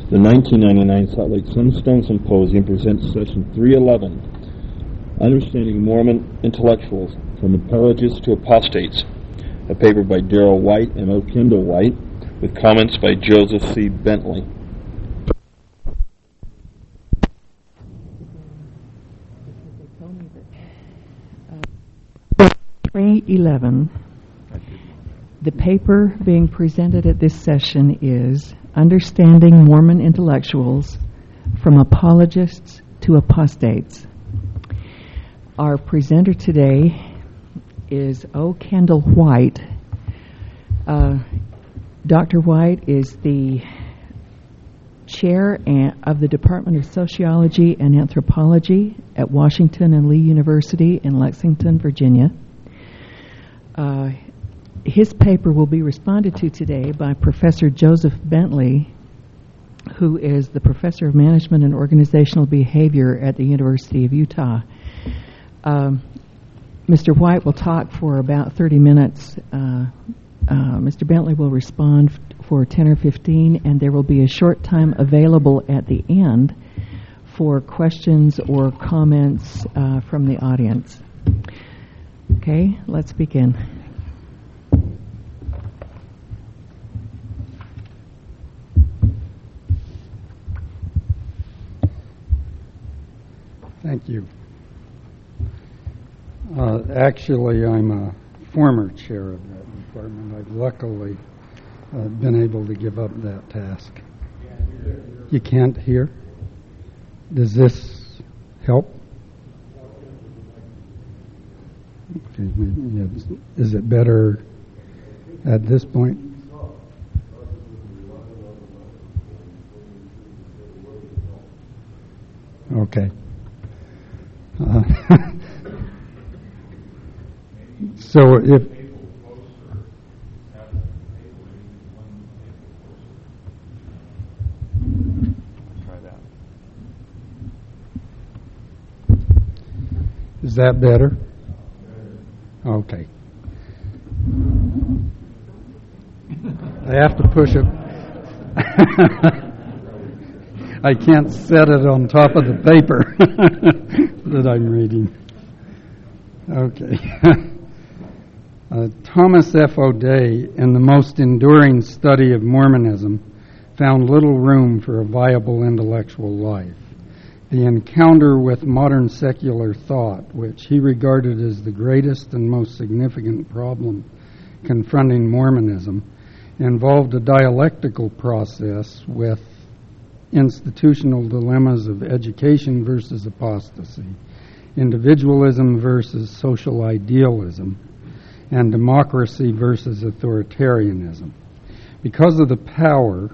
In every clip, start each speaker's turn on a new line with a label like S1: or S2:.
S1: The 1999 Salt Lake Sunstone Symposium presents Session 311, Understanding Mormon Intellectuals, from Apologists to Apostates, a paper by Darrell White and O. Kendall White, with comments by Joseph C. Bentley.
S2: Uh, 311. The paper being presented at this session is Understanding Mormon Intellectuals, from Apologists to Apostates. Our presenter today is O. Kendall White. Dr. White is the chair of the Department of Sociology and Anthropology at Washington and Lee University in Lexington, Virginia. His paper will be responded to today by Professor Joseph Bentley, who is the Professor of Management and Organizational Behavior at the University of Utah. Mr. White will talk for about 30 minutes. Mr. Bentley will respond for 10 or 15, and there will be a short time available at the end for questions or comments from the audience. Okay, let's begin.
S3: Thank you. Actually, I'm a former chair of that department. I've luckily been able to give up that task. You can't hear? Does this help? Okay, is it better at this point? Okay. So if try that. Is that better? Okay. I have to push it. I can't set it on top of the paper that I'm reading. Okay. Thomas F. O'Day, in The Most Enduring Study of Mormonism, found little room for a viable intellectual life. The encounter with modern secular thought, which he regarded as the greatest and most significant problem confronting Mormonism, involved a dialectical process with institutional dilemmas of education versus apostasy, individualism versus social idealism, and democracy versus authoritarianism. Because of the power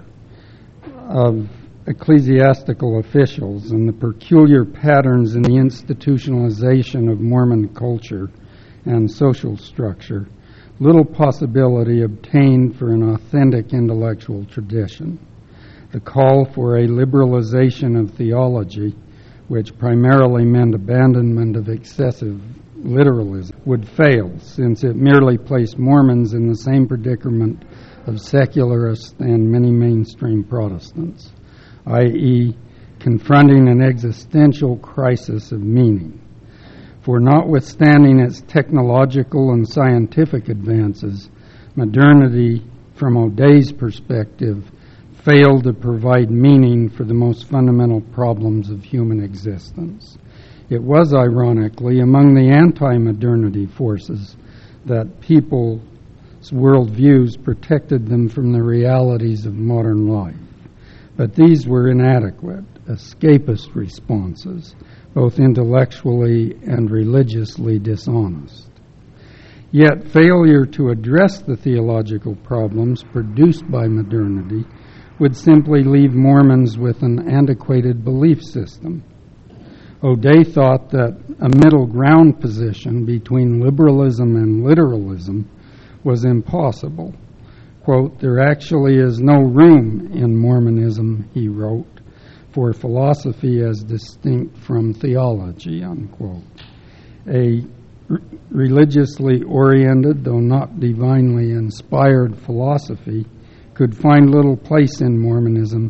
S3: of ecclesiastical officials and the peculiar patterns in the institutionalization of Mormon culture and social structure, little possibility obtained for an authentic intellectual tradition. The call for a liberalization of theology, which primarily meant abandonment of excessive literalism, would fail, since it merely placed Mormons in the same predicament of secularists and many mainstream Protestants, i.e., confronting an existential crisis of meaning. For notwithstanding its technological and scientific advances, modernity, from O'Day's perspective, failed to provide meaning for the most fundamental problems of human existence. It was, ironically, among the anti-modernity forces that people's worldviews protected them from the realities of modern life. But these were inadequate, escapist responses, both intellectually and religiously dishonest. Yet failure to address the theological problems produced by modernity would simply leave Mormons with an antiquated belief system. O'Day thought that a middle ground position between liberalism and literalism was impossible. Quote, "There actually is no room in Mormonism," he wrote, "for philosophy as distinct from theology," unquote. A religiously oriented, though not divinely inspired philosophy could find little place in Mormonism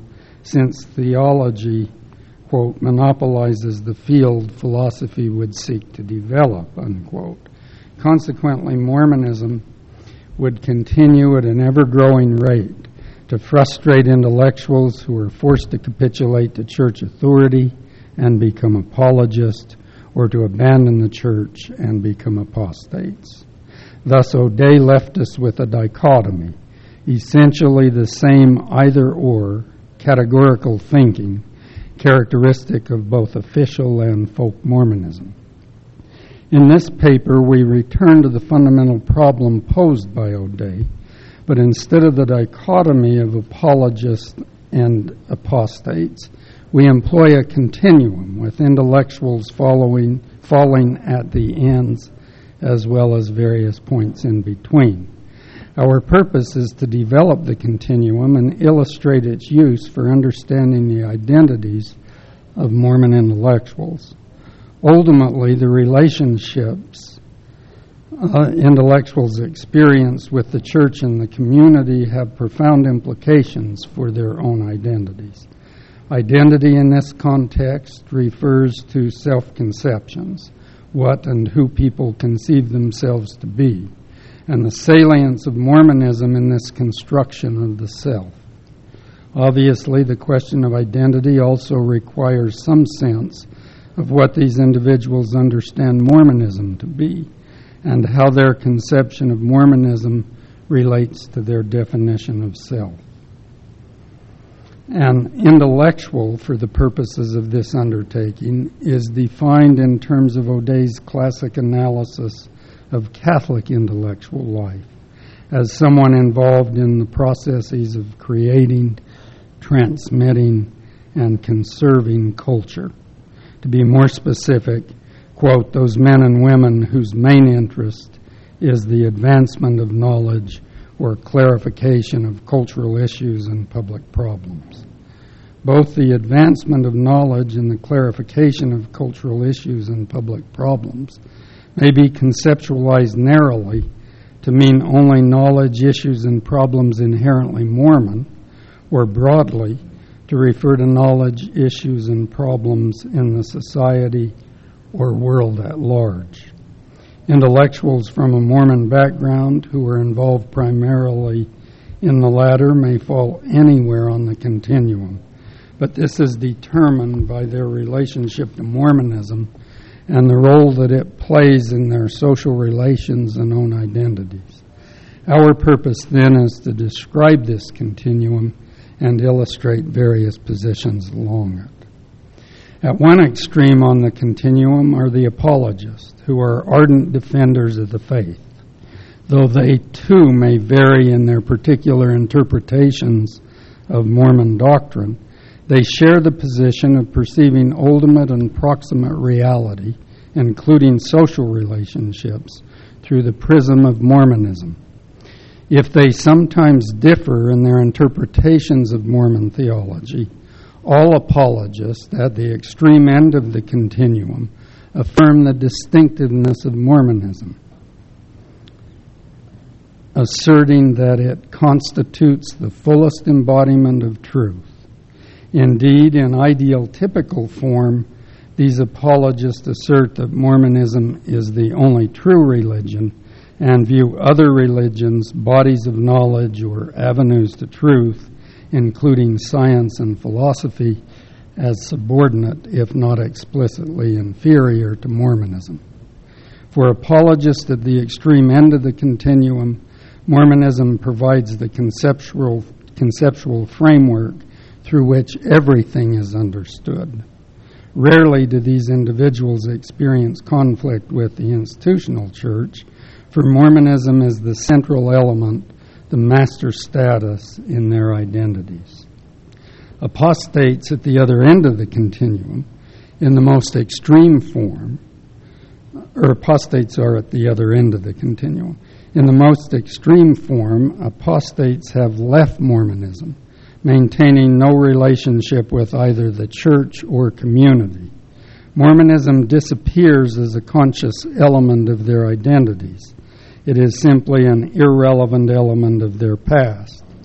S3: since theology, quote, monopolizes the field philosophy would seek to develop, unquote. Consequently, Mormonism would continue at an ever-growing rate to frustrate intellectuals who are forced to capitulate to church authority and become apologists, or to abandon the church and become apostates. Thus, O'Day left us with a dichotomy, essentially the same either-or categorical thinking characteristic of both official and folk Mormonism. In this paper, we return to the fundamental problem posed by O'Day, but instead of the dichotomy of apologists and apostates, we employ a continuum with intellectuals falling at the ends as well as various points in between. Our purpose is to develop the continuum and illustrate its use for understanding the identities of Mormon intellectuals. Ultimately, the relationships intellectuals experience with the church and the community have profound implications for their own identities. Identity in this context refers to self-conceptions, what and who people conceive themselves to be, and the salience of Mormonism in this construction of the self. Obviously, the question of identity also requires some sense of what these individuals understand Mormonism to be, and how their conception of Mormonism relates to their definition of self. An intellectual, for the purposes of this undertaking, is defined in terms of O'Day's classic analysis of Catholic intellectual life as someone involved in the processes of creating, transmitting, and conserving culture. To be more specific, quote, those men and women whose main interest is the advancement of knowledge or clarification of cultural issues and public problems. Both the advancement of knowledge and the clarification of cultural issues and public problems may be conceptualized narrowly to mean only knowledge, issues, and problems inherently Mormon, or broadly to refer to knowledge, issues, and problems in the society or world at large. Intellectuals from a Mormon background who are involved primarily in the latter may fall anywhere on the continuum, but this is determined by their relationship to Mormonism and the role that it plays in their social relations and own identities. Our purpose then is to describe this continuum and illustrate various positions along it. At one extreme on the continuum are the apologists, who are ardent defenders of the faith. Though they too may vary in their particular interpretations of Mormon doctrine, they share the position of perceiving ultimate and proximate reality, including social relationships, through the prism of Mormonism. If they sometimes differ in their interpretations of Mormon theology, all apologists at the extreme end of the continuum affirm the distinctiveness of Mormonism, asserting that it constitutes the fullest embodiment of truth. Indeed, in ideal typical form, these apologists assert that Mormonism is the only true religion and view other religions, bodies of knowledge, or avenues to truth, including science and philosophy, as subordinate, if not explicitly inferior, to Mormonism. For apologists at the extreme end of the continuum, Mormonism provides the conceptual framework through which everything is understood. Rarely do these individuals experience conflict with the institutional church, for Mormonism is the central element, the master status in their identities. Apostates at the other end of the continuum, in the most extreme form, or apostates are at the other end of the continuum. In the most extreme form, apostates have left Mormonism, maintaining no relationship with either the church or community. Mormonism disappears as a conscious element of their identities. It is simply an irrelevant element of their past.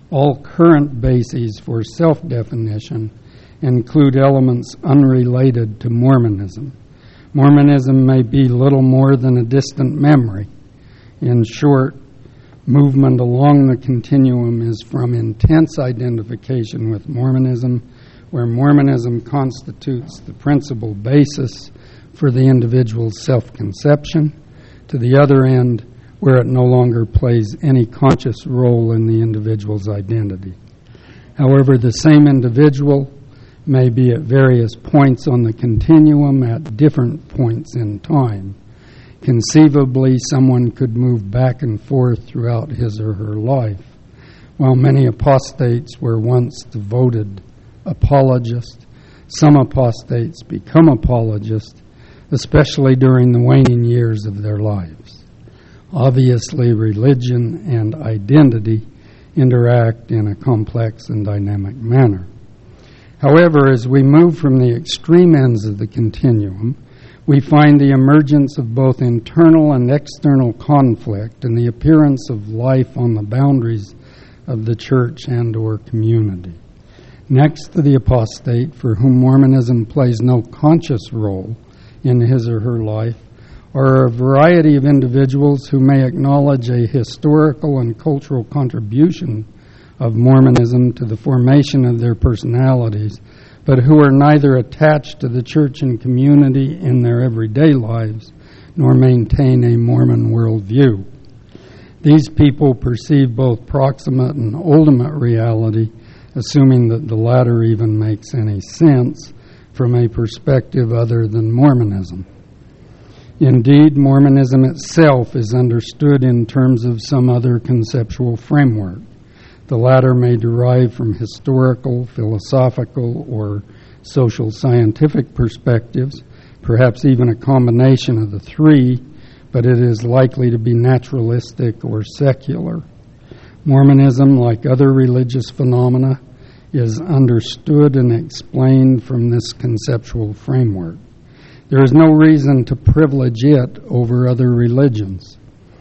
S3: All current bases for self-definition include elements unrelated to Mormonism. Mormonism may be little more than a distant memory. In short, movement along the continuum is from intense identification with Mormonism, where Mormonism constitutes the principal basis for the individual's self-conception, to the other end, where it no longer plays any conscious role in the individual's identity. However, the same individual may be at various points on the continuum at different points in time. Conceivably, someone could move back and forth throughout his or her life. While many apostates were once devoted apologists, some apostates become apologists, especially during the waning years of their lives. Obviously, religion and identity interact in a complex and dynamic manner. However, as we move from the extreme ends of the continuum, we find the emergence of both internal and external conflict and the appearance of life on the boundaries of the church and or community. Next to the apostate, for whom Mormonism plays no conscious role in his or her life, are a variety of individuals who may acknowledge a historical and cultural contribution of Mormonism to the formation of their personalities, but who are neither attached to the church and community in their everyday lives, nor maintain a Mormon worldview. These people perceive both proximate and ultimate reality, assuming that the latter even makes any sense, from a perspective other than Mormonism. Indeed, Mormonism itself is understood in terms of some other conceptual framework. The latter may derive from historical, philosophical, or social scientific perspectives, perhaps even a combination of the three, but it is likely to be naturalistic or secular. Mormonism, like other religious phenomena, is understood and explained from this conceptual framework. There is no reason to privilege it over other religions,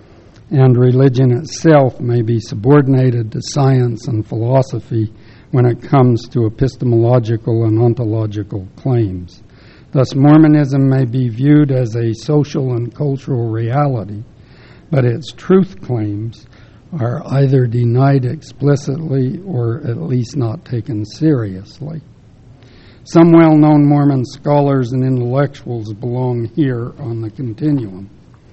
S3: and religion itself may be subordinated to science and philosophy when it comes to epistemological and ontological claims. Thus, Mormonism may be viewed as a social and cultural reality, but its truth claims are either denied explicitly or at least not taken seriously. Some well-known Mormon scholars and intellectuals belong here on the continuum,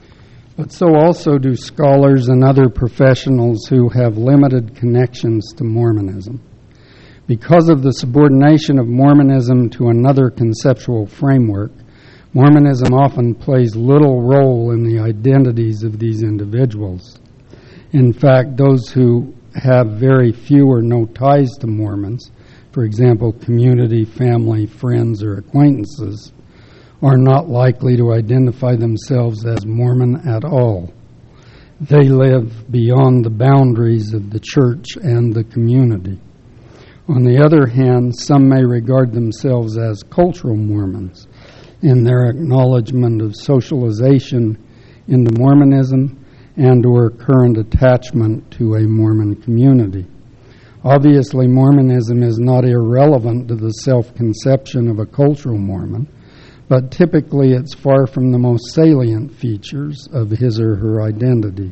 S3: but so also do scholars and other professionals who have limited connections to Mormonism. Because of the subordination of Mormonism to another conceptual framework, Mormonism often plays little role in the identities of these individuals. In fact, those who have very few or no ties to Mormons, for example, community, family, friends, or acquaintances, are not likely to identify themselves as Mormon at all. They live beyond the boundaries of the church and the community. On the other hand, some may regard themselves as cultural Mormons in their acknowledgement of socialization into Mormonism and or current attachment to a Mormon community. Obviously, Mormonism is not irrelevant to the self-conception of a cultural Mormon, but typically it's far from the most salient features of his or her identity.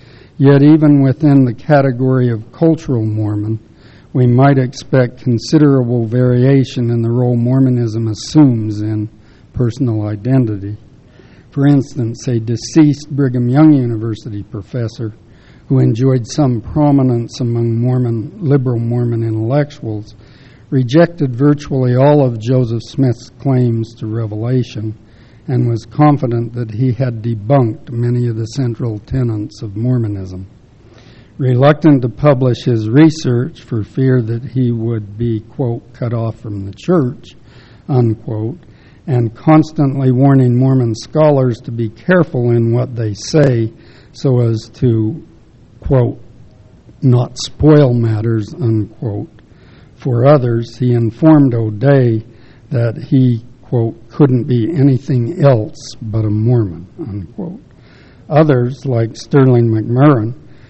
S3: Yet even within the category of cultural Mormon, we might expect considerable variation in the role Mormonism assumes in personal identity. For instance, a deceased Brigham Young University professor who enjoyed some prominence among liberal Mormon intellectuals rejected virtually all of Joseph Smith's claims to revelation and was confident that he had debunked many of the central tenets of Mormonism. Reluctant to publish his research for fear that he would be, quote, cut off from the church, unquote, and constantly warning Mormon scholars to be careful in what they say so as to, quote, not spoil matters, unquote, for others, he informed O'Day that he, quote, couldn't be anything else but a Mormon, unquote. Others, like Sterling McMurrin,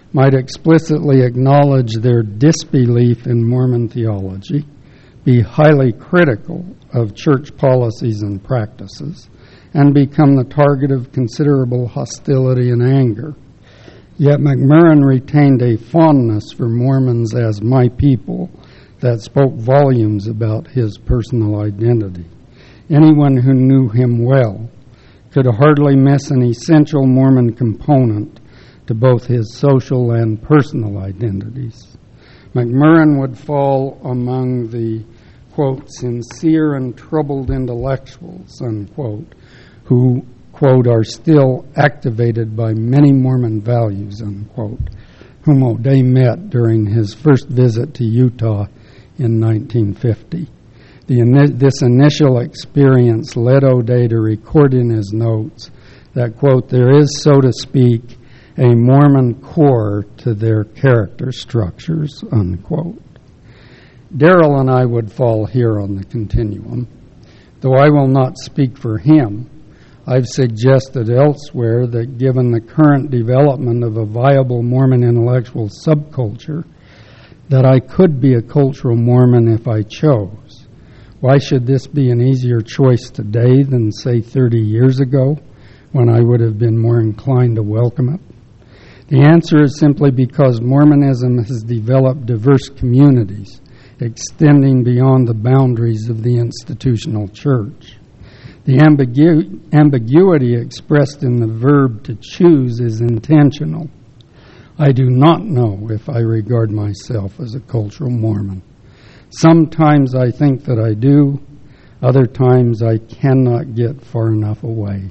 S3: might explicitly acknowledge their disbelief in Mormon theology, be highly critical of church policies and practices, and become the target of considerable hostility and anger. Yet McMurrin retained a fondness for Mormons as my people that spoke volumes about his personal identity. Anyone who knew him well could hardly miss an essential Mormon component to both his social and personal identities. McMurrin would fall among the, quote, sincere and troubled intellectuals, unquote, who, quote, are still activated by many Mormon values, unquote, whom O'Day met during his first visit to Utah in 1950. This initial experience led O'Day to record in his notes that, quote, there is, so to speak, a Mormon core to their character structures, unquote. Darrell and I would fall here on the continuum. Though I will not speak for him, I've suggested elsewhere that given the current development of a viable Mormon intellectual subculture, that I could be a cultural Mormon if I chose. Why should this be an easier choice today than, say, 30 years ago, when I would have been more inclined to welcome it? The answer is simply because Mormonism has developed diverse communities, extending beyond the boundaries of the institutional church. The ambiguity expressed in the verb to choose is intentional. I do not know if I regard myself as a cultural Mormon. Sometimes I think that I do, other times I cannot get far enough away.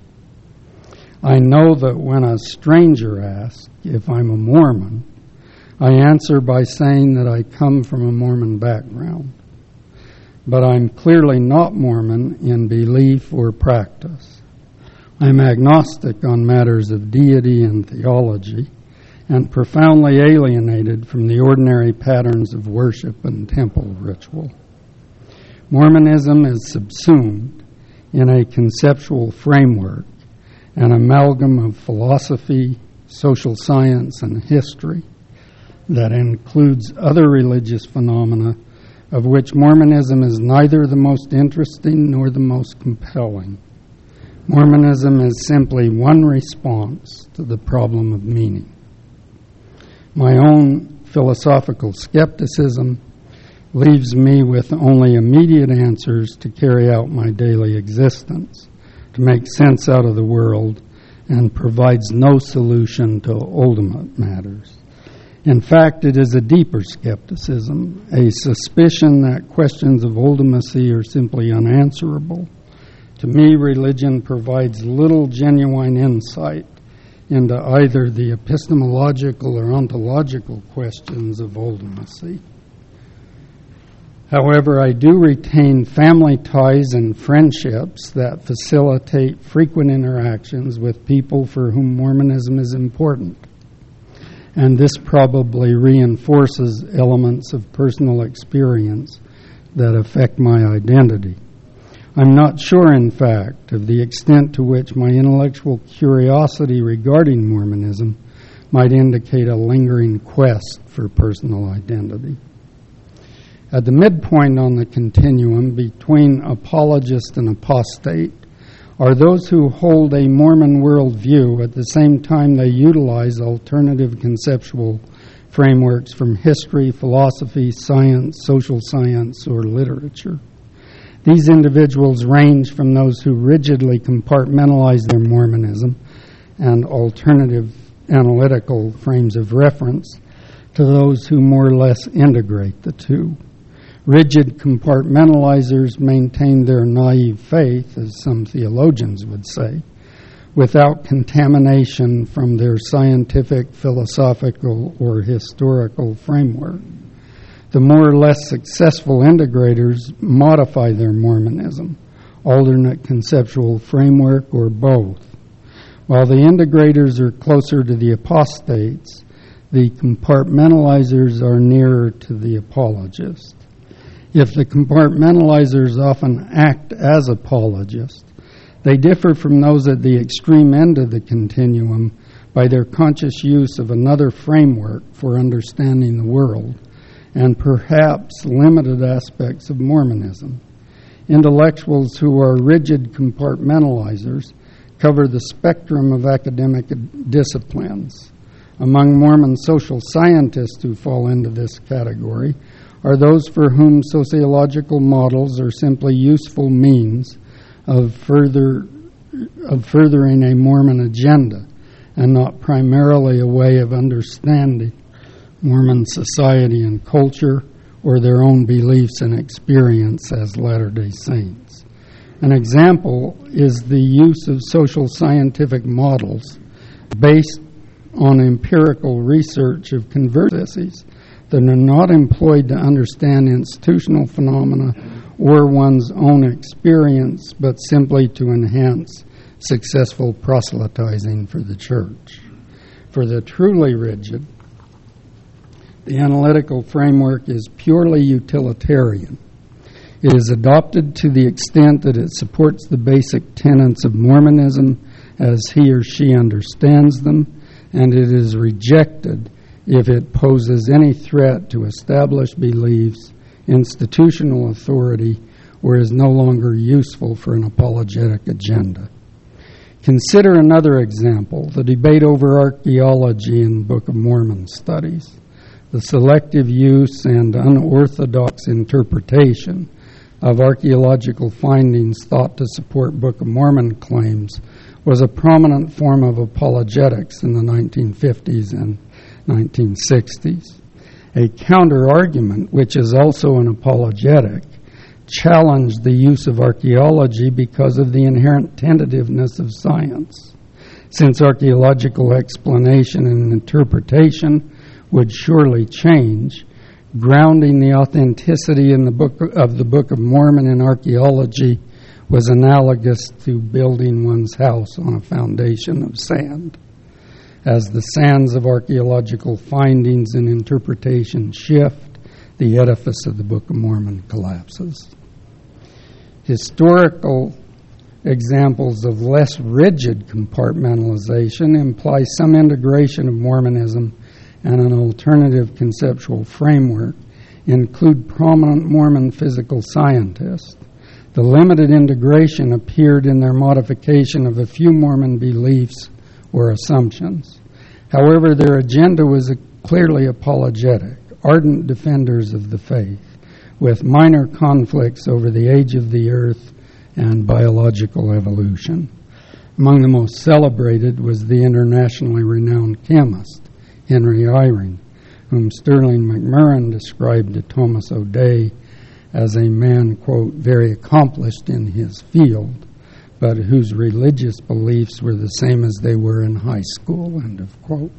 S3: I know that when a stranger asks if I'm a Mormon, I answer by saying that I come from a Mormon background. But I'm clearly not Mormon in belief or practice. I'm agnostic on matters of deity and theology, and profoundly alienated from the ordinary patterns of worship and temple ritual. Mormonism is subsumed in a conceptual framework, an amalgam of philosophy, social science, and history that includes other religious phenomena of which Mormonism is neither the most interesting nor the most compelling. Mormonism is simply one response to the problem of meaning. My own philosophical skepticism leaves me with only immediate answers to carry out my daily existence, to make sense out of the world, and provides no solution to ultimate matters. In fact, it is a deeper skepticism, a suspicion that questions of ultimacy are simply unanswerable. To me, religion provides little genuine insight into either the epistemological or ontological questions of ultimacy. However, I do retain family ties and friendships that facilitate frequent interactions with people for whom Mormonism is important. And this probably reinforces elements of personal experience that affect my identity. I'm not sure, in fact, of the extent to which my intellectual curiosity regarding Mormonism might indicate a lingering quest for personal identity. At the midpoint on the continuum between apologist and apostate are those who hold a Mormon worldview at the same time they utilize alternative conceptual frameworks from history, philosophy, science, social science, or literature. These individuals range from those who rigidly compartmentalize their Mormonism and alternative analytical frames of reference to those who more or less integrate the two. Rigid compartmentalizers maintain their naive faith, as some theologians would say, without contamination from their scientific, philosophical, or historical framework. The more or less successful integrators modify their Mormonism, alternate conceptual framework, or both. While the integrators are closer to the apostates, the compartmentalizers are nearer to the apologists. If the compartmentalizers often act as apologists, they differ from those at the extreme end of the continuum by their conscious use of another framework for understanding the world, and perhaps limited aspects of Mormonism. Intellectuals who are rigid compartmentalizers cover the spectrum of academic disciplines. Among Mormon social scientists who fall into this category are those for whom sociological models are simply useful means of furthering a Mormon agenda and not primarily a way of understanding Mormon society and culture or their own beliefs and experience as Latter-day Saints. An example is the use of social scientific models based on empirical research of convergencies that are not employed to understand institutional phenomena or one's own experience, but simply to enhance successful proselytizing for the church. For the truly rigid, the analytical framework is purely utilitarian. It is adopted to the extent that it supports the basic tenets of Mormonism as he or she understands them, and it is rejected if it poses any threat to established beliefs, institutional authority, or is no longer useful for an apologetic agenda. Consider another example, the debate over archaeology in Book of Mormon studies. The selective use and unorthodox interpretation of archaeological findings thought to support Book of Mormon claims was a prominent form of apologetics in the 1950s and 1960s. A counter-argument, which is also an apologetic, challenged the use of archaeology because of the inherent tentativeness of science. Since archaeological explanation and interpretation would surely change, grounding the authenticity in the Book of Mormon in archaeology was analogous to building one's house on a foundation of sand. As the sands of archaeological findings and interpretation shift, the edifice of the Book of Mormon collapses. Historical examples of less rigid compartmentalization imply some integration of Mormonism and an alternative conceptual framework, include prominent Mormon physical scientists. The limited integration appeared in their modification of a few Mormon beliefs or assumptions. However, their agenda was clearly apologetic, ardent defenders of the faith, with minor conflicts over the age of the earth and biological evolution. Among the most celebrated was the internationally renowned chemist, Henry Eyring, whom Sterling McMurrin described to Thomas O'Day as a man, quote, very accomplished in his field, but whose religious beliefs were the same as they were in high school, end of quote.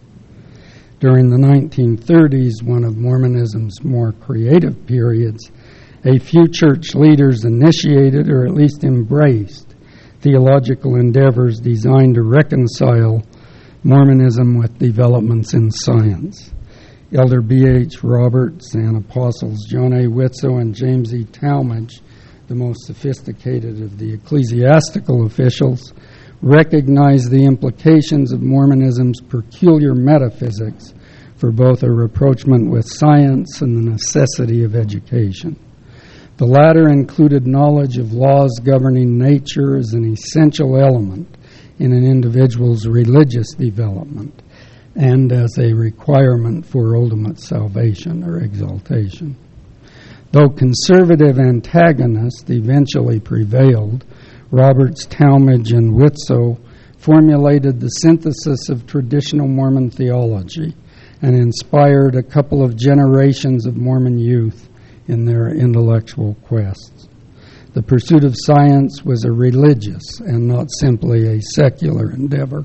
S3: During the 1930s, one of Mormonism's more creative periods, a few church leaders initiated or at least embraced theological endeavors designed to reconcile Mormonism with developments in science. Elder B.H. Roberts and Apostles John A. Whitsoe and James E. Talmage, the most sophisticated of the ecclesiastical officials, recognized the implications of Mormonism's peculiar metaphysics for both a rapprochement with science and the necessity of education. The latter included knowledge of laws governing nature as an essential element in an individual's religious development and as a requirement for ultimate salvation or exaltation. Though conservative antagonists eventually prevailed, Roberts, Talmage, and Whitsoe formulated the synthesis of traditional Mormon theology and inspired a couple of generations of Mormon youth in their intellectual quests. The pursuit of science was a religious and not simply a secular endeavor.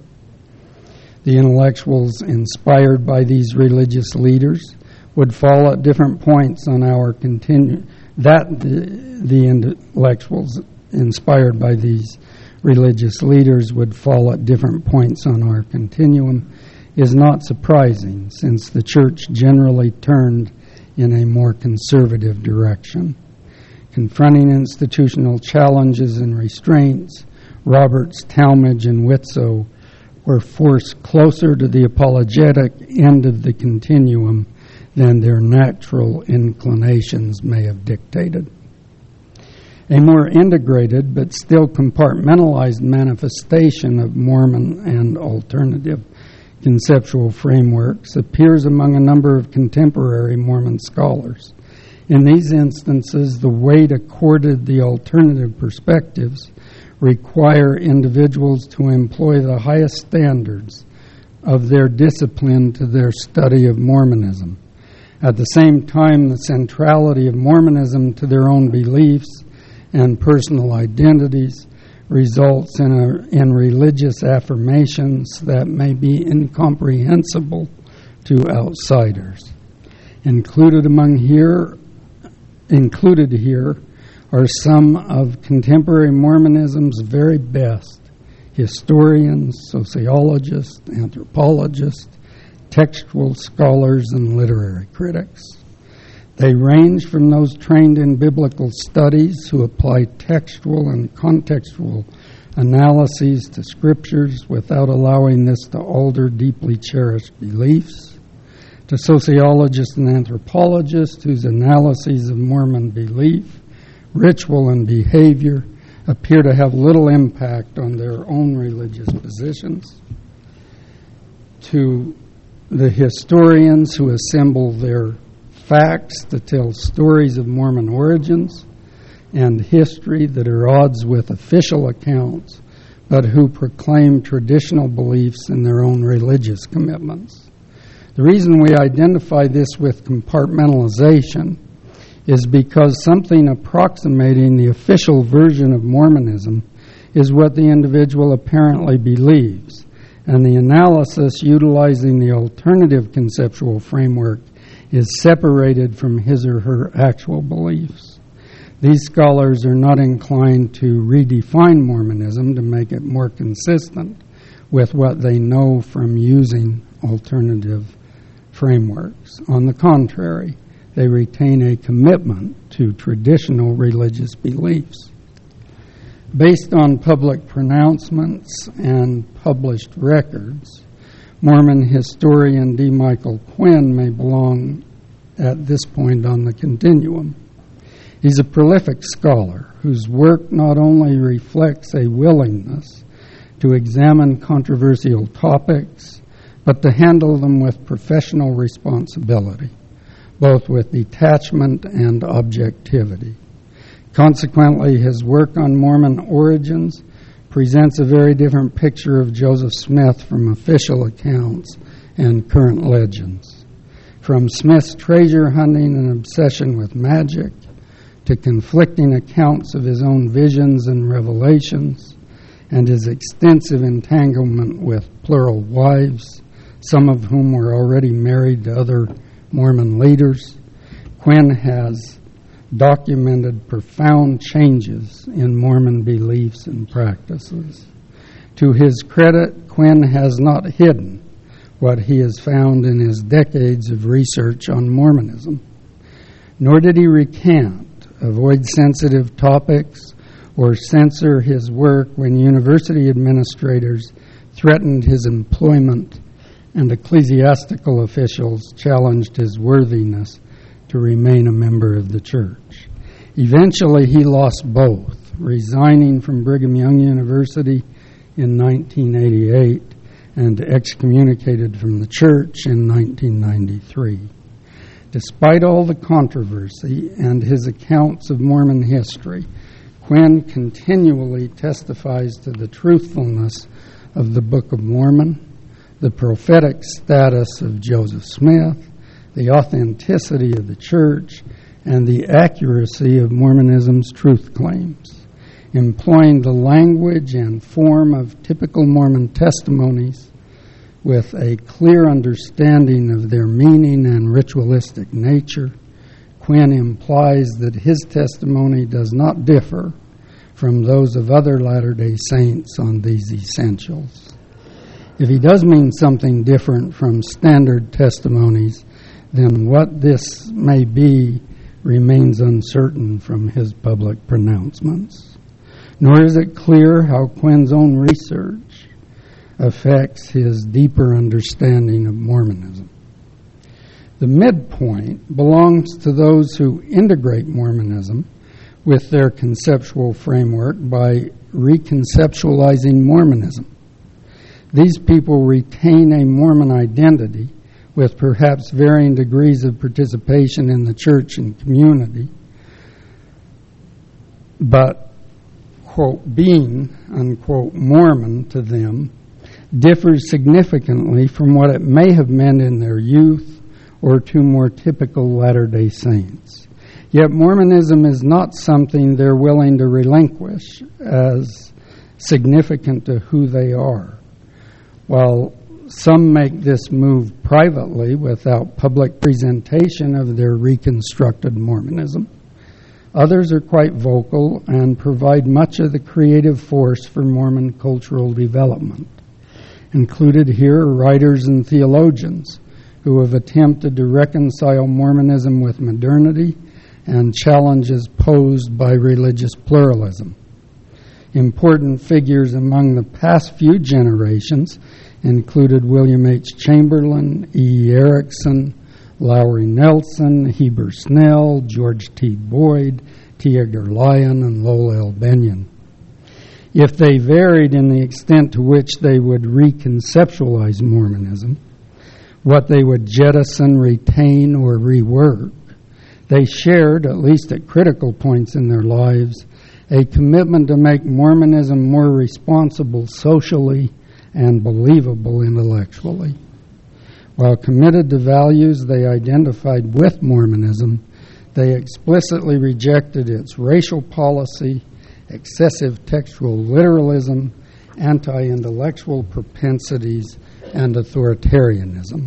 S3: The intellectuals inspired by these religious leaders would fall at different points on our the intellectuals inspired by these religious leaders would fall at different points on our continuum is not surprising, since the church generally turned in a more conservative direction. Confronting institutional challenges and restraints, Roberts, Talmage, and Whitsoe were forced closer to the apologetic end of the continuum than their natural inclinations may have dictated. A more integrated but still compartmentalized manifestation of Mormon and alternative conceptual frameworks appears among a number of contemporary Mormon scholars. In these instances, the weight accorded the alternative perspectives require individuals to employ the highest standards of their discipline to their study of Mormonism. At the same time, the centrality of Mormonism to their own beliefs and personal identities results in religious affirmations that may be incomprehensible to outsiders. Included here are some of contemporary Mormonism's very best historians, sociologists, anthropologists, textual scholars, and literary critics. They range from those trained in biblical studies who apply textual and contextual analyses to scriptures without allowing this to alter deeply cherished beliefs, to sociologists and anthropologists whose analyses of Mormon belief, ritual, and behavior appear to have little impact on their own religious positions, to the historians who assemble their facts to tell stories of Mormon origins and history that are at odds with official accounts, but who proclaim traditional beliefs in their own religious commitments. The reason we identify this with compartmentalization is because something approximating the official version of Mormonism is what the individual apparently believes, and the analysis utilizing the alternative conceptual framework is separated from his or her actual beliefs. These scholars are not inclined to redefine Mormonism to make it more consistent with what they know from using alternative frameworks. On the contrary, they retain a commitment to traditional religious beliefs. Based on public pronouncements and published records, Mormon historian D. Michael Quinn may belong at this point on the continuum. He's a prolific scholar whose work not only reflects a willingness to examine controversial topics, but to handle them with professional responsibility, both with detachment and objectivity. Consequently, his work on Mormon origins presents a very different picture of Joseph Smith from official accounts and current legends. From Smith's treasure hunting and obsession with magic to conflicting accounts of his own visions and revelations and his extensive entanglement with plural wives, some of whom were already married to other Mormon leaders, Quinn has documented profound changes in Mormon beliefs and practices. To his credit, Quinn has not hidden what he has found in his decades of research on Mormonism, nor did he recant, avoid sensitive topics, or censor his work when university administrators threatened his employment and ecclesiastical officials challenged his worthiness to remain a member of the church. Eventually, he lost both, resigning from Brigham Young University in 1988 and excommunicated from the church in 1993. Despite all the controversy and his accounts of Mormon history, Quinn continually testifies to the truthfulness of the Book of Mormon, the prophetic status of Joseph Smith, the authenticity of the church, and the accuracy of Mormonism's truth claims, employing the language and form of typical Mormon testimonies with a clear understanding of their meaning and ritualistic nature. Quinn implies that his testimony does not differ from those of other Latter-day Saints on these essentials. If he does mean something different from standard testimonies, then what this may be remains uncertain from his public pronouncements. Nor is it clear how Quinn's own research affects his deeper understanding of Mormonism. The midpoint belongs to those who integrate Mormonism with their conceptual framework by reconceptualizing Mormonism. These people retain a Mormon identity with perhaps varying degrees of participation in the church and community, but, quote, being, unquote, Mormon to them differs significantly from what it may have meant in their youth or to more typical Latter-day Saints. Yet Mormonism is not something they're willing to relinquish as significant to who they are. While some make this move privately without public presentation of their reconstructed Mormonism, others are quite vocal and provide much of the creative force for Mormon cultural development. Included here are writers and theologians who have attempted to reconcile Mormonism with modernity and challenges posed by religious pluralism. Important figures among the past few generations included William H. Chamberlain, E. Erickson, Lowry Nelson, Heber Snell, George T. Boyd, T. Edgar Lyon, and Lowell L. Benyon. If they varied in the extent to which they would reconceptualize Mormonism, what they would jettison, retain, or rework, they shared, at least at critical points in their lives, a commitment to make Mormonism more responsible socially and believable intellectually. While committed to values they identified with Mormonism, they explicitly rejected its racial policy, excessive textual literalism, anti-intellectual propensities, and authoritarianism.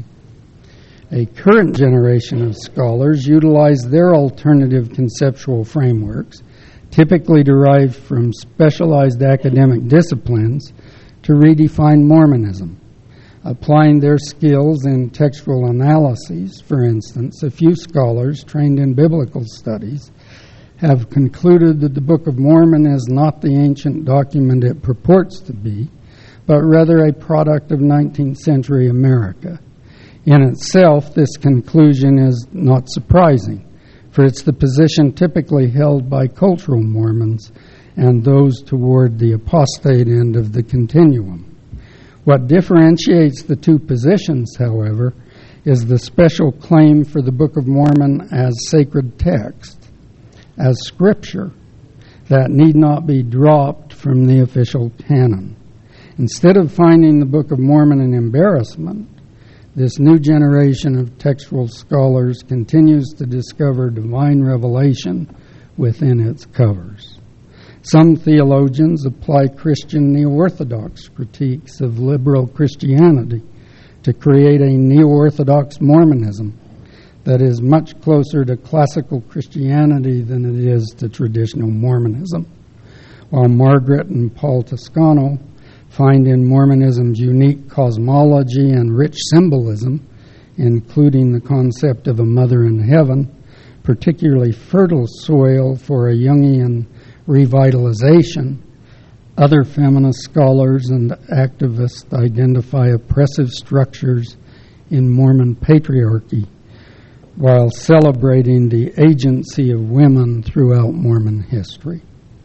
S3: A current generation of scholars utilize their alternative conceptual frameworks, typically derived from specialized academic disciplines, to redefine Mormonism. Applying their skills in textual analyses, for instance, a few scholars trained in biblical studies have concluded that the Book of Mormon is not the ancient document it purports to be, but rather a product of 19th century America. In itself, this conclusion is not surprising, for it's the position typically held by cultural Mormons and those toward the apostate end of the continuum. What differentiates the two positions, however, is the special claim for the Book of Mormon as sacred text, as scripture, that need not be dropped from the official canon. Instead of finding the Book of Mormon an embarrassment, this new generation of textual scholars continues to discover divine revelation within its covers. Some theologians apply Christian neo-Orthodox critiques of liberal Christianity to create a neo-Orthodox Mormonism that is much closer to classical Christianity than it is to traditional Mormonism, while Margaret and Paul Toscano find in Mormonism's unique cosmology and rich symbolism, including the concept of a mother in heaven, particularly fertile soil for a Jungian revitalization. Other feminist scholars and activists identify oppressive structures in Mormon patriarchy while celebrating the agency of women throughout Mormon history.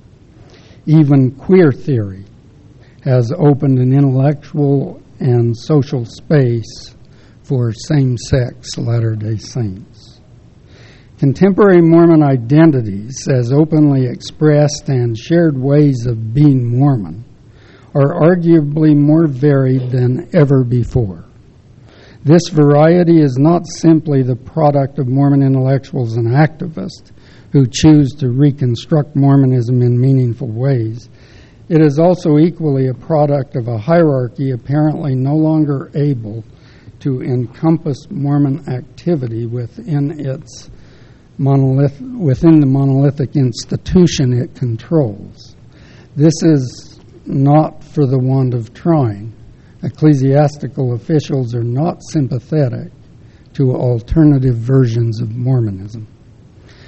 S3: Even queer theory has opened an intellectual and social space for same-sex Latter-day Saints. Contemporary Mormon identities, as openly expressed and shared ways of being Mormon, are arguably more varied than ever before. This variety is not simply the product of Mormon intellectuals and activists who choose to reconstruct Mormonism in meaningful ways. It is also equally a product of a hierarchy apparently no longer able to encompass Mormon activity within the monolithic institution it controls. This is not for the want of trying. Ecclesiastical officials are not sympathetic to alternative versions of Mormonism.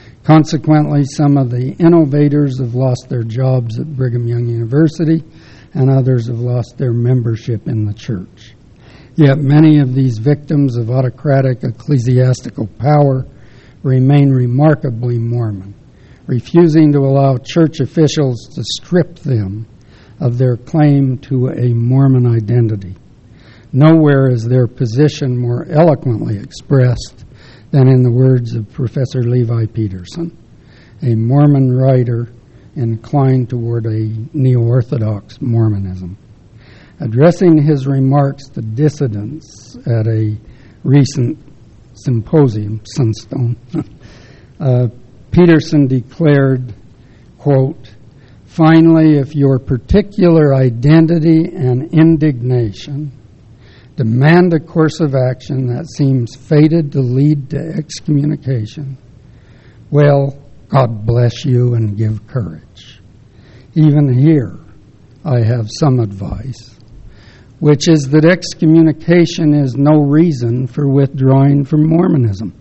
S3: Consequently, some of the innovators have lost their jobs at Brigham Young University, and others have lost their membership in the church. Yet many of these victims of autocratic ecclesiastical power remain remarkably Mormon, refusing to allow church officials to strip them of their claim to a Mormon identity. Nowhere is their position more eloquently expressed than in the words of Professor Levi Peterson, a Mormon writer inclined toward a neo-Orthodox Mormonism. Addressing his remarks to dissidents at a recent symposium, Sunstone, Peterson declared, quote, "Finally, if your particular identity and indignation demand a course of action that seems fated to lead to excommunication, well, God bless you and give courage. Even here, I have some advice, which is that excommunication is no reason for withdrawing from Mormonism.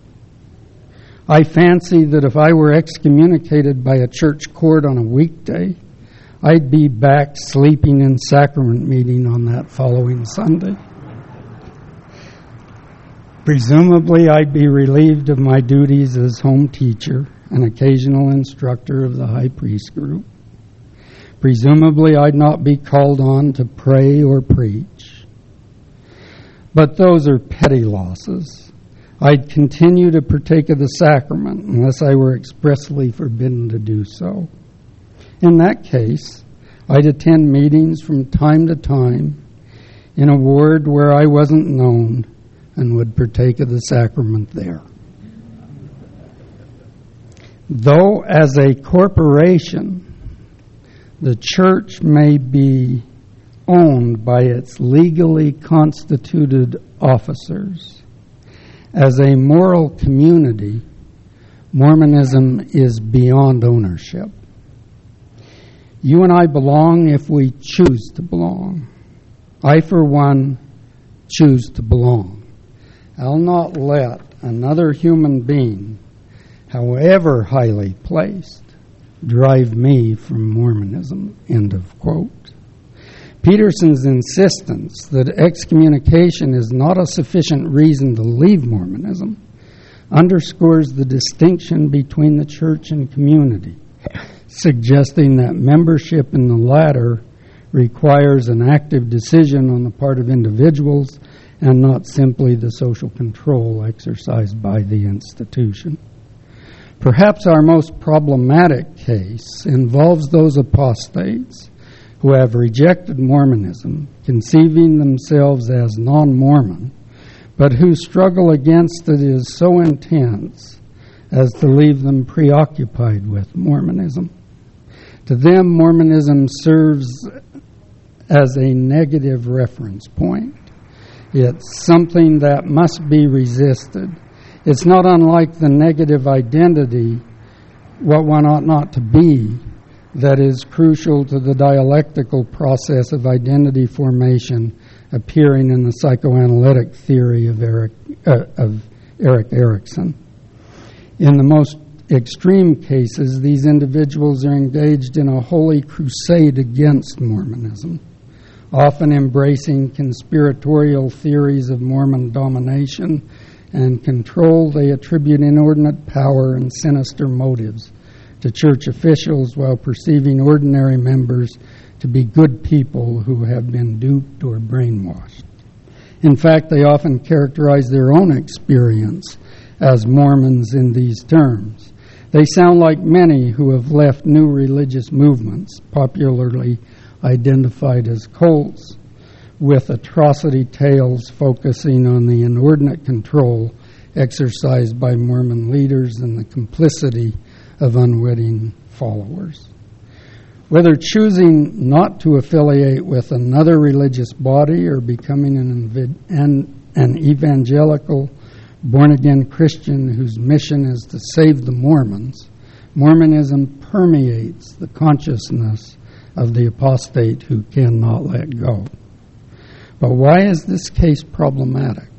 S3: I fancy that if I were excommunicated by a church court on a weekday, I'd be back sleeping in sacrament meeting on that following Sunday. Presumably, I'd be relieved of my duties as home teacher and occasional instructor of the high priest group. Presumably, I'd not be called on to pray or preach. But those are petty losses. I'd continue to partake of the sacrament unless I were expressly forbidden to do so. In that case, I'd attend meetings from time to time in a ward where I wasn't known and would partake of the sacrament there. Though as a corporation, the church may be owned by its legally constituted officers, as a moral community, Mormonism is beyond ownership. You and I belong if we choose to belong. I, for one, choose to belong. I'll not let another human being, however highly placed, drive me from Mormonism, end of quote. Peterson's insistence that excommunication is not a sufficient reason to leave Mormonism underscores the distinction between the church and community, suggesting that membership in the latter requires an active decision on the part of individuals and not simply the social control exercised by the institution. Perhaps our most problematic case involves those apostates who have rejected Mormonism, conceiving themselves as non-Mormon, but whose struggle against it is so intense as to leave them preoccupied with Mormonism. To them, Mormonism serves as a negative reference point. It's something that must be resisted. It's not unlike the negative identity, what one ought not to be, that is crucial to the dialectical process of identity formation appearing in the psychoanalytic theory of Erik Erikson. In the most extreme cases, these individuals are engaged in a holy crusade against Mormonism, often embracing conspiratorial theories of Mormon domination and control. They attribute inordinate power and sinister motives to church officials while perceiving ordinary members to be good people who have been duped or brainwashed. In fact, they often characterize their own experience as Mormons in these terms. They sound like many who have left new religious movements, popularly identified as cults, with atrocity tales focusing on the inordinate control exercised by Mormon leaders and the complicity of unwitting followers. Whether choosing not to affiliate with another religious body or becoming an evangelical, born-again Christian whose mission is to save the Mormons, Mormonism permeates the consciousness of the apostate who cannot let go. But why is this case problematic?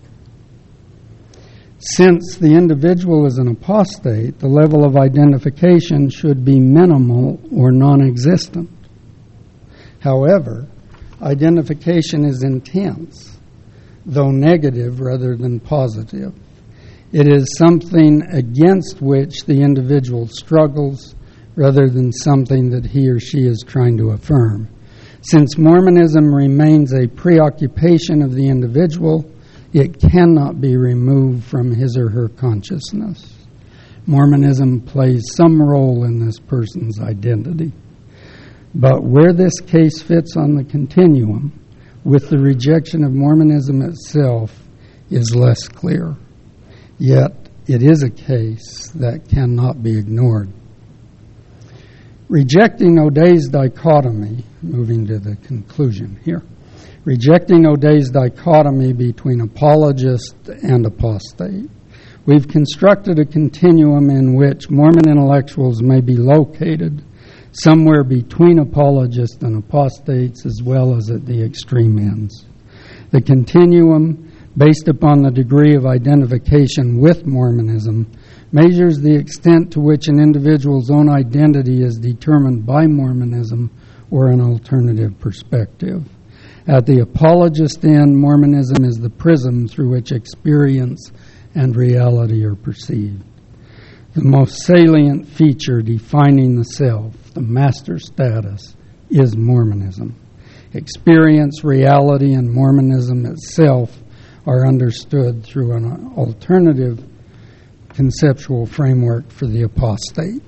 S3: Since the individual is an apostate, the level of identification should be minimal or non-existent. However, identification is intense, though negative rather than positive. It is something against which the individual struggles rather than something that he or she is trying to affirm. Since Mormonism remains a preoccupation of the individual, it cannot be removed from his or her consciousness. Mormonism plays some role in this person's identity. But where this case fits on the continuum with the rejection of Mormonism itself is less clear. Yet it is a case that cannot be ignored. Rejecting O'Day's dichotomy, moving to the conclusion here, rejecting O'Day's dichotomy between apologist and apostate, we've constructed a continuum in which Mormon intellectuals may be located somewhere between apologists and apostates as well as at the extreme ends. The continuum, based upon the degree of identification with Mormonism, measures the extent to which an individual's own identity is determined by Mormonism or an alternative perspective. At the apologist end, Mormonism is the prism through which experience and reality are perceived. The most salient feature defining the self, the master status, is Mormonism. Experience, reality, and Mormonism itself are understood through an alternative conceptual framework for the apostate.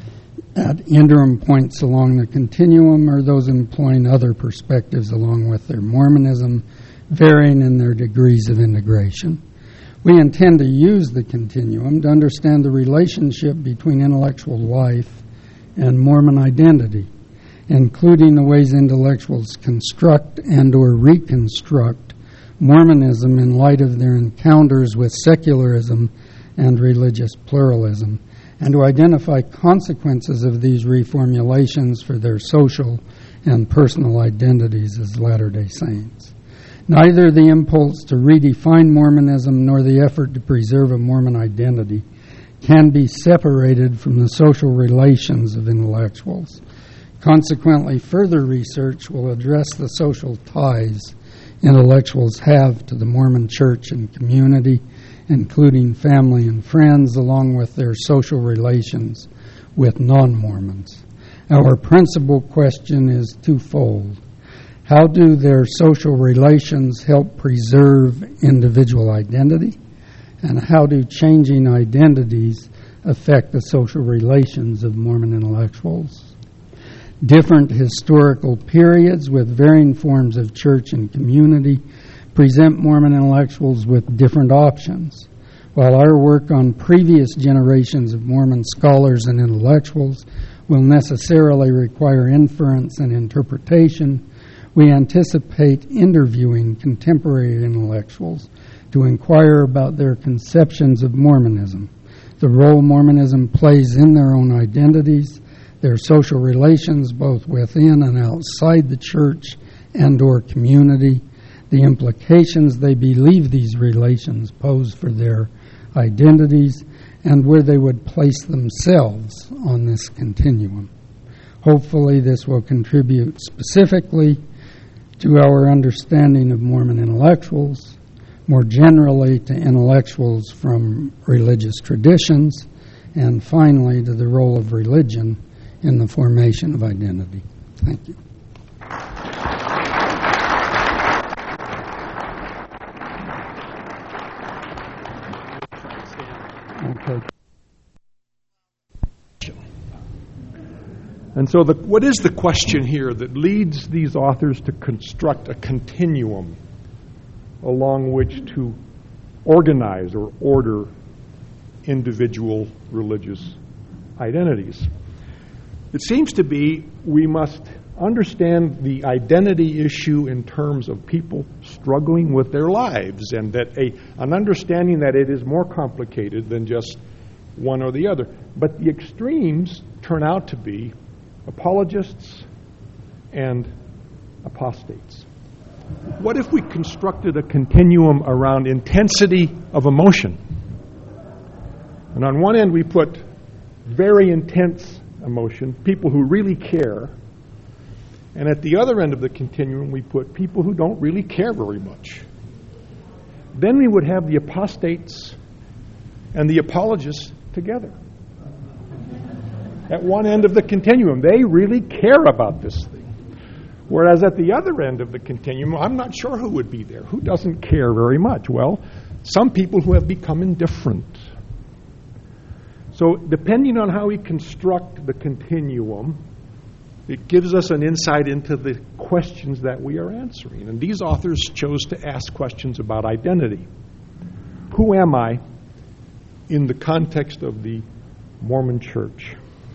S3: At interim points along the continuum are those employing other perspectives along with their Mormonism, varying in their degrees of integration. We intend to use the continuum to understand the relationship between intellectual life and Mormon identity, including the ways intellectuals construct and or reconstruct Mormonism in light of their encounters with secularism and religious pluralism, and to identify consequences of these reformulations for their social and personal identities as Latter-day Saints. Neither the impulse to redefine Mormonism nor the effort to preserve a Mormon identity can be separated from the social relations of intellectuals. Consequently, further research will address the social ties intellectuals have to the Mormon church and community, including family and friends, along with their social relations with non-Mormons. Our principal question is twofold. How do their social relations help preserve individual identity? And how do changing identities affect the social relations of Mormon intellectuals? Different historical periods with varying forms of church and community present Mormon intellectuals with different options. While our work on previous generations of Mormon scholars and intellectuals will necessarily require inference and interpretation, we anticipate interviewing contemporary intellectuals to inquire about their conceptions of Mormonism, the role Mormonism plays in their own identities, their social relations both within and outside the church and or community, the implications they believe these relations pose for their identities, and where they would place themselves on this continuum. Hopefully this will contribute specifically to our understanding of Mormon intellectuals, more generally to intellectuals from religious traditions, and finally to the role of religion in the formation of identity. Thank you. Okay.
S4: And so what is the question here that leads these authors to construct a continuum along which to organize or order individual religious identities? It seems to be we must understand the identity issue in terms of people struggling with their lives, and that an understanding that it is more complicated than just one or the other. But the extremes turn out to be apologists and apostates. What if we constructed a continuum around intensity of emotion? And on one end we put very intense emotion, people who really care, And at the other end of the continuum, we put people who don't really care very much. Then we would have the apostates and the apologists together. At one end of the continuum, they really care about this thing. Whereas at the other end of the continuum, I'm not sure who would be there. Who doesn't care very much? Well, some people who have become indifferent. So depending on how we construct the continuum, it gives us an insight into the questions that we are answering. And these authors chose to ask questions about identity. Who am I in the context of the Mormon Church?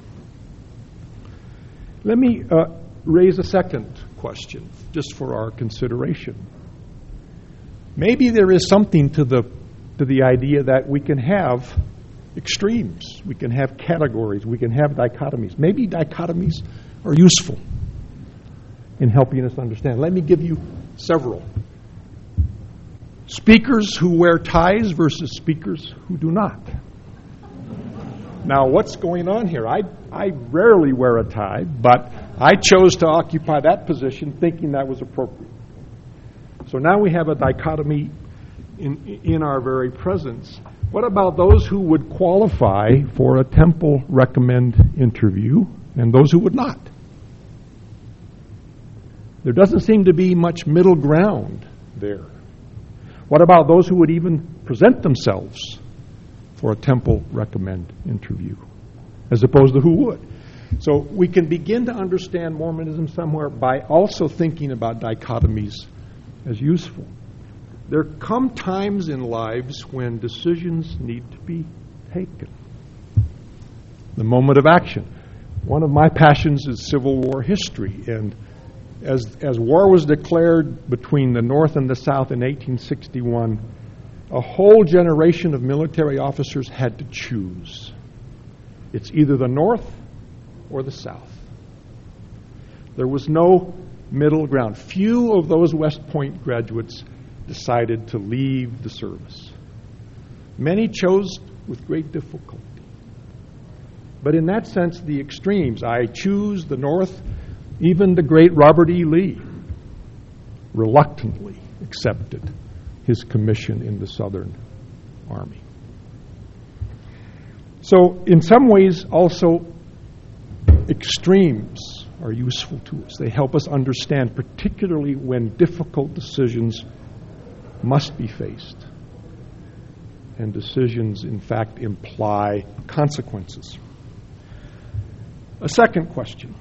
S4: Let me raise a second question, just for our consideration. Maybe there is something to the idea that we can have extremes, we can have categories, we can have dichotomies. Maybe dichotomies are useful in helping us understand. Let me give you several. Speakers who wear ties versus speakers who do not. Now, what's going on here? I rarely wear a tie, but I chose to occupy that position thinking that was appropriate. So now we have a dichotomy in our very presence. What about those who would qualify for a temple recommend interview and those who would not? There doesn't seem to be much middle ground there. What about those who would even present themselves for a temple recommend interview, as opposed to who would? So we can begin to understand Mormonism somewhere by also thinking about dichotomies as useful. There come times in lives when decisions need to be taken. The moment of action. One of my passions is Civil War history, and as war was declared between the North and the South in 1861, a whole generation of military officers had to choose. It's either the North or the South. There was no middle ground. Few of those West Point graduates decided to leave the service. Many chose with great difficulty. But in that sense, the extremes, I choose the North. Even the great Robert E. Lee reluctantly accepted his commission in the Southern Army. So in some ways also extremes are useful to us. They help us understand, particularly when difficult decisions must be faced. And decisions, in fact, imply consequences. A second question.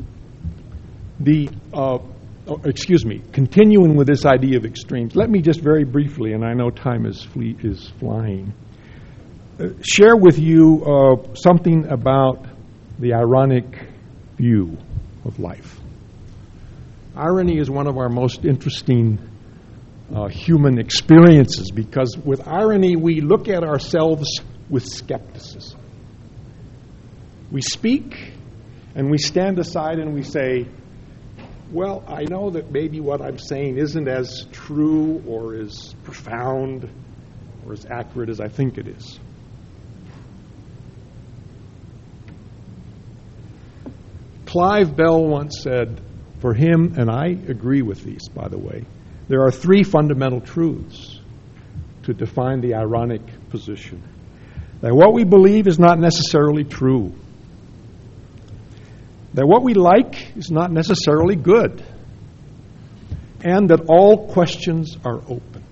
S4: Continuing with this idea of extremes, let me just very briefly, and I know time is flying, share with you something about the ironic view of life. Irony is one of our most interesting human experiences, because with irony we look at ourselves with skepticism. We speak and we stand aside and we say, well, I know that maybe what I'm saying isn't as true or as profound or as accurate as I think it is. Clive Bell once said, for him, and I agree with these, by the way, there are three fundamental truths to define the ironic position. That what we believe is not necessarily true. That what we like is not necessarily good. And that all questions are open.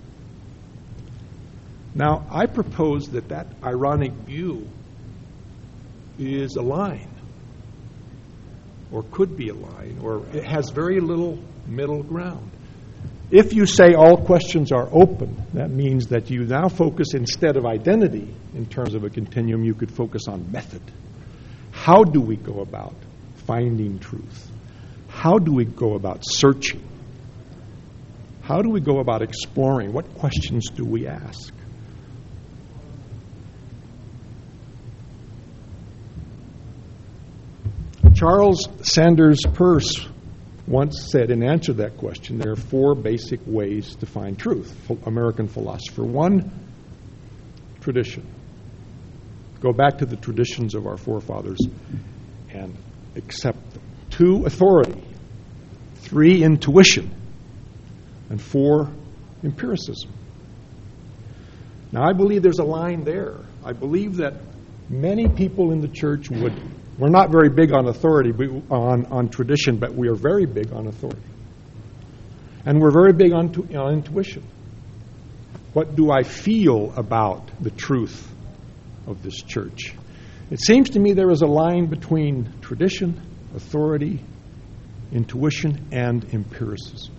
S4: Now, I propose that ironic view is a line, or could be a line, or it has very little middle ground. If you say all questions are open, that means that you now focus, instead of identity in terms of a continuum, you could focus on method. How do we go about finding truth? How do we go about searching? How do we go about exploring? What questions do we ask? Charles Sanders Peirce once said, in answer to that question, there are four basic ways to find truth. American philosopher. One, tradition. Go back to the traditions of our forefathers and accept them. Two, authority. 3, intuition, and 4, empiricism. Now, I believe there's a line there. I believe that many people in the church we're not very big on authority, on tradition, but we are very big on authority. And we're very big on intuition. What do I feel about the truth of this church? It seems to me there is a line between tradition, authority, intuition, and empiricism.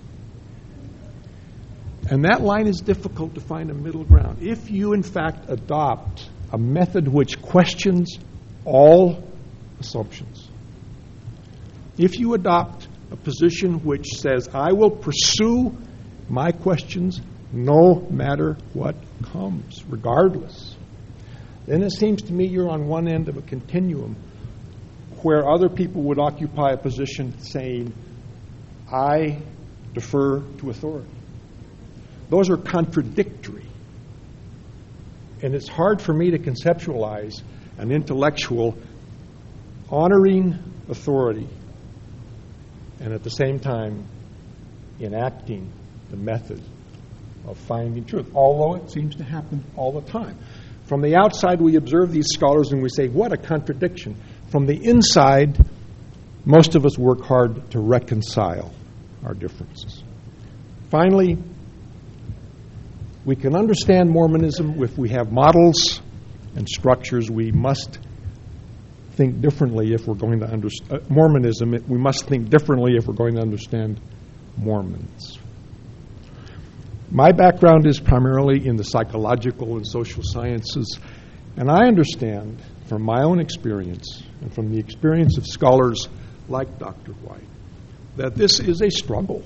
S4: And that line is difficult to find a middle ground. If you, in fact, adopt a method which questions all assumptions, if you adopt a position which says, I will pursue my questions no matter what comes, regardless, then it seems to me you're on one end of a continuum where other people would occupy a position saying, I defer to authority. Those are contradictory. And it's hard for me to conceptualize an intellectual honoring authority and at the same time enacting the method of finding truth, although it seems to happen all the time. From the outside, we observe these scholars and we say, what a contradiction. From the inside, most of us work hard to reconcile our differences. Finally, we can understand Mormonism if we have models and structures. We must think differently if we're going to understand Mormonism. We must think differently if we're going to understand Mormons. My background is primarily in the psychological and social sciences, and I understand from my own experience and from the experience of scholars like Dr. White that this is a struggle.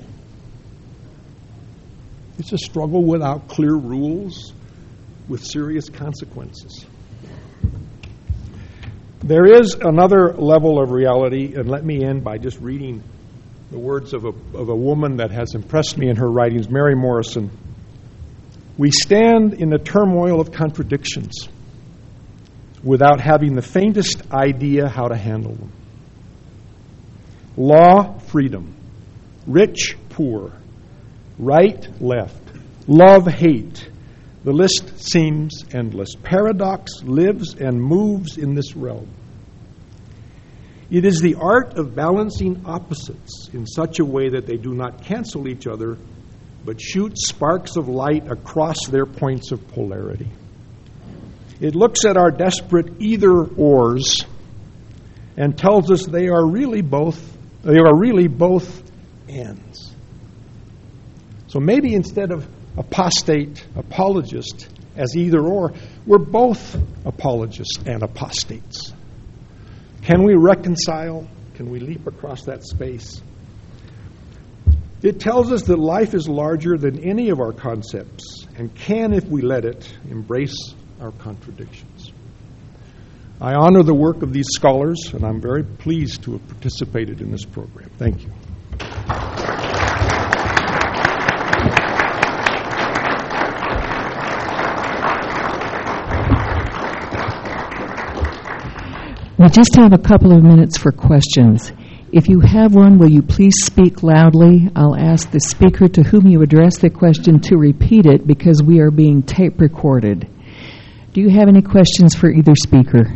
S4: It's a struggle without clear rules, with serious consequences. There is another level of reality, and let me end by just reading the words of a woman that has impressed me in her writings, Mary Morrison. We stand in the turmoil of contradictions without having the faintest idea how to handle them. Law, freedom. Rich, poor. Right, left. Love, hate. The list seems endless. Paradox lives and moves in this realm. It is the art of balancing opposites in such a way that they do not cancel each other, but shoot sparks of light across their points of polarity. It looks at our desperate either-ors and tells us they are really both ends. So maybe instead of apostate, apologist as either-or, we're both apologists and apostates. Can we reconcile? Can we leap across that space? It tells us that life is larger than any of our concepts and can, if we let it, embrace our contradictions. I honor the work of these scholars, and I'm very pleased to have participated in this program. Thank you.
S2: We just have a couple of minutes for questions. If you have one, will you please speak loudly? I'll ask the speaker to whom you address the question to repeat it because we are being tape recorded. Do you have any questions for either speaker?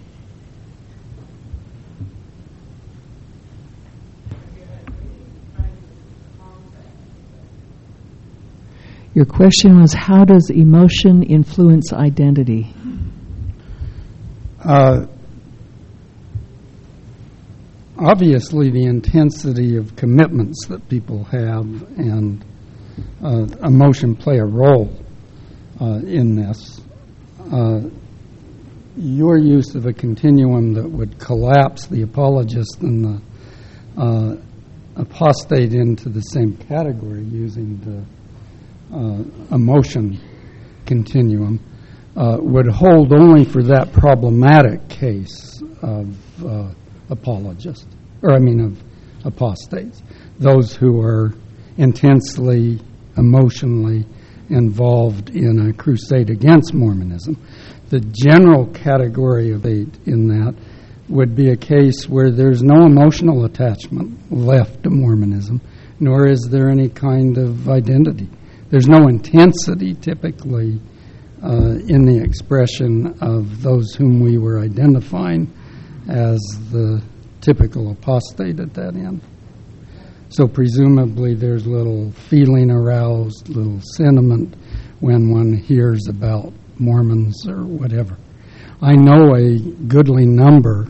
S2: Your question was, how does emotion influence identity?
S3: Obviously, the intensity of commitments that people have and emotion play a role in this. Your use of a continuum that would collapse the apologist and the apostate into the same category using the emotion continuum would hold only for that problematic case of apologists, of apostates, those who are intensely, emotionally involved in a crusade against Mormonism. The general category of eight in that would be a case where there's no emotional attachment left to Mormonism, nor is there any kind of identity. There's no intensity typically in the expression of those whom we were identifying as the typical apostate at that end. So presumably there's little feeling aroused, little sentiment when one hears about Mormons or whatever. I know a goodly number,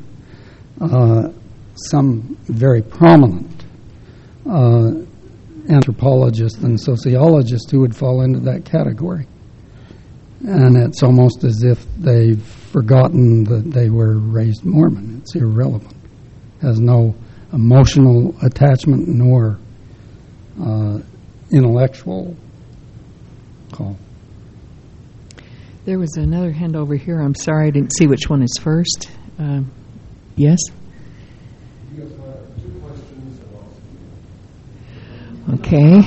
S3: some very prominent anthropologists and sociologists who would fall into that category. And it's almost as if they've forgotten that they were raised Mormon. It's irrelevant. Has no emotional attachment nor intellectual call.
S2: There was another hand over here. I'm sorry, I didn't see which one is first. Yes? Okay.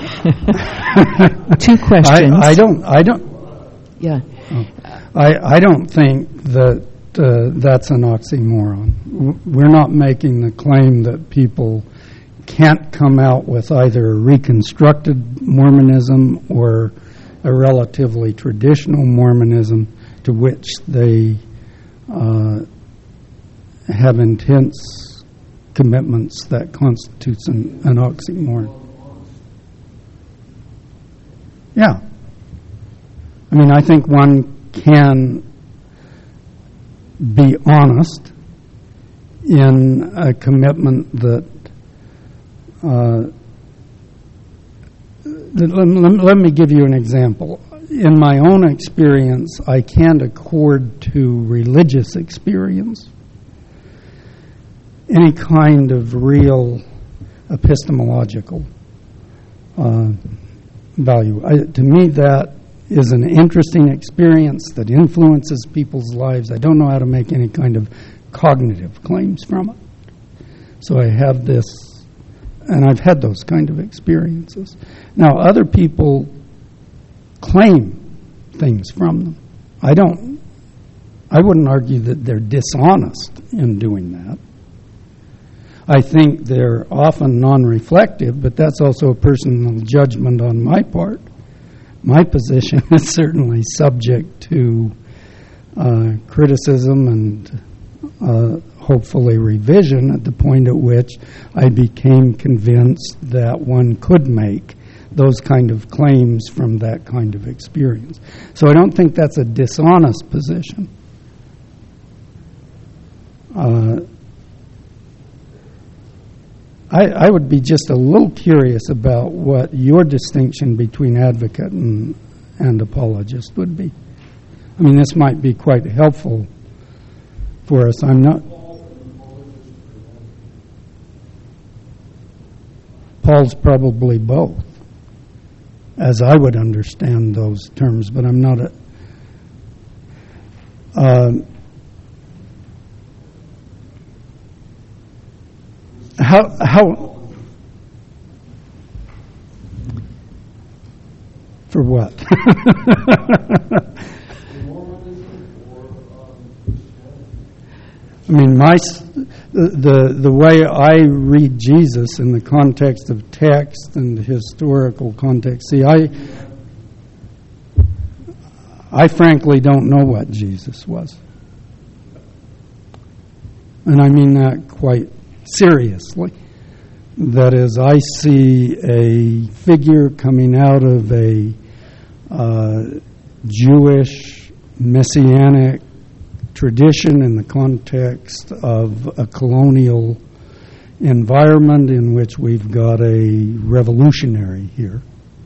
S2: Two questions.
S3: I don't.
S2: Yeah.
S3: I don't think that that's an oxymoron. We're not making the claim that people can't come out with either reconstructed Mormonism or a relatively traditional Mormonism to which they have intense commitments that constitutes an oxymoron. Yeah. I mean, I think one can be honest in a commitment that let me give you an example. In my own experience, I can't accord to religious experience any kind of real epistemological value. To me, that is an interesting experience that influences people's lives. I don't know how to make any kind of cognitive claims from it. So I have this, and I've had those kind of experiences. Now, other people claim things from them. I wouldn't argue that they're dishonest in doing that. I think they're often non-reflective, but that's also a personal judgment on my part. My position is certainly subject to criticism and hopefully revision at the point at which I became convinced that one could make those kind of claims from that kind of experience. So I don't think that's a dishonest position. I would be just a little curious about what your distinction between advocate and apologist would be. I mean, this might be quite helpful for us. I'm not. Paul's probably both, as I would understand those terms, but I'm not How for what? I mean, the way I read Jesus in the context of text and historical context. See, I frankly don't know what Jesus was, and I mean that quite seriously. That is, I see a figure coming out of a Jewish messianic tradition in the context of a colonial environment in which we've got a revolutionary here.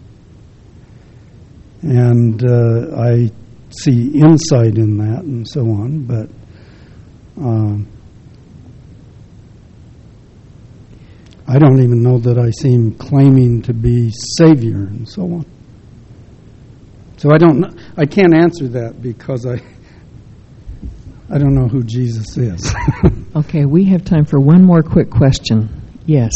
S3: And I see insight in that and so on, but I don't even know that I see him claiming to be Savior and so on. So I can't answer that because I don't know who Jesus is.
S2: Okay, we have time for one more quick question. Yes.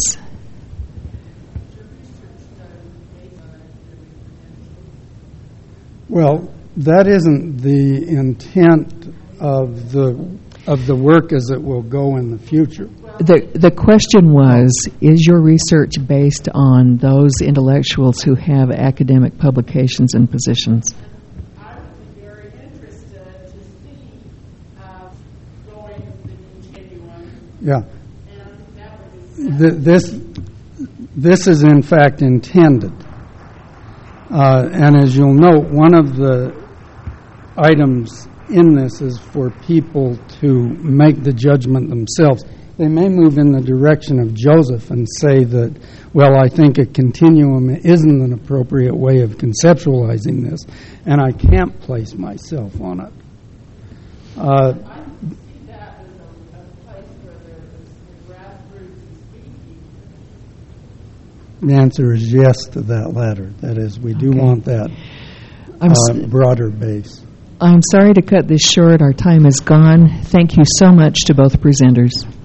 S2: Well, that isn't the intent of
S3: of the work as it will go in the future.
S2: The question was, is your research based on those intellectuals who have academic publications and positions?
S5: I would be very interested to see going the continuum.
S3: Yeah.
S5: And that would be
S3: This is in fact intended. And as you'll note, one of the items in this is for people to make the judgment themselves. They may move in the direction of Joseph and say that, well, I think a continuum isn't an appropriate way of conceptualizing this, and I can't place myself on it.
S5: I can see that as a place where there's grassroots speaking.
S3: The answer is yes to that latter. That is, we do want that broader base.
S2: I'm sorry to cut this short. Our time is gone. Thank you so much to both presenters.